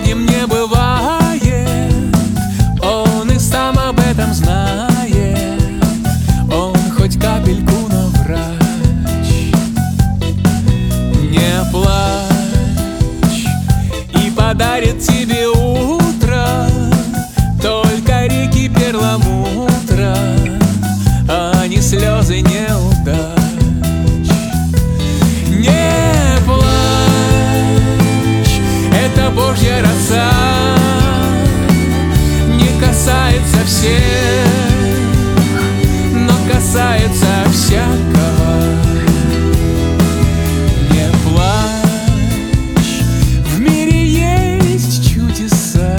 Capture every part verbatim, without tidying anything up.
одним не бывает. Он и сам об этом знает. Он хоть капельку, но врач. Не плачь, и подарит тебе утро только реки перламутра, а не слезы неудач. Не плачь, это Божья роса, не касается всех, но касается всякого. Не плачь, в мире есть чудеса.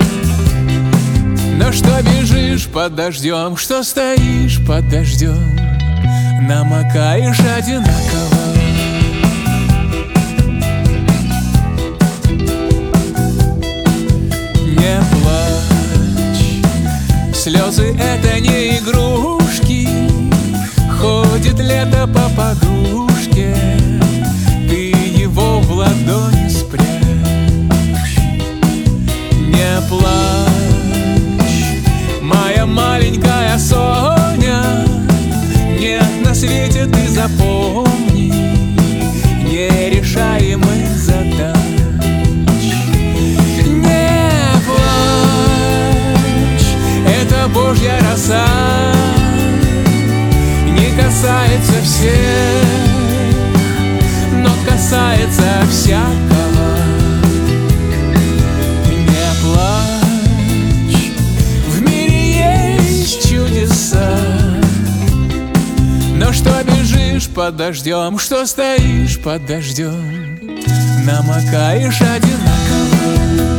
Но что бежишь под дождем, что стоишь под дождем, намокаешь одинаково. Не плачь, слезы — это не игрушки. Ходит лето по подушке, ты его в ладони спрячь. Не плачь, моя маленькая Соня, нет на свете, ты запомни, нерешаемых задач. Не плачь, это Божья роса, не касается всех, но касается всякого. Не плачь, в мире есть чудеса. Но что бежишь под дождем, что стоишь под дождем, намокаешь одинаково.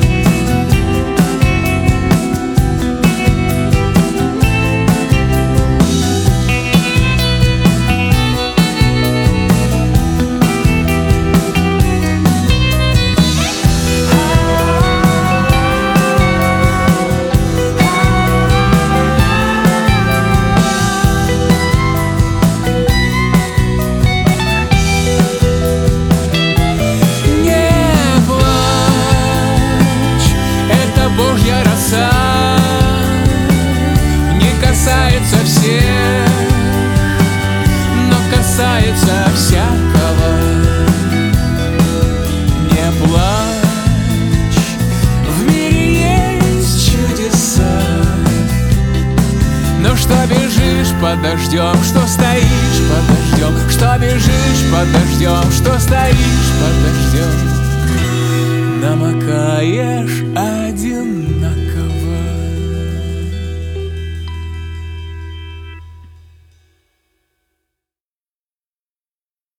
Божья роса не касается всех, но касается всякого. Не плачь, в мире есть чудеса. Но что бежишь под дождем, что стоишь под дождем, что бежишь под дождем, что стоишь под дождем, намокаешь одинаково.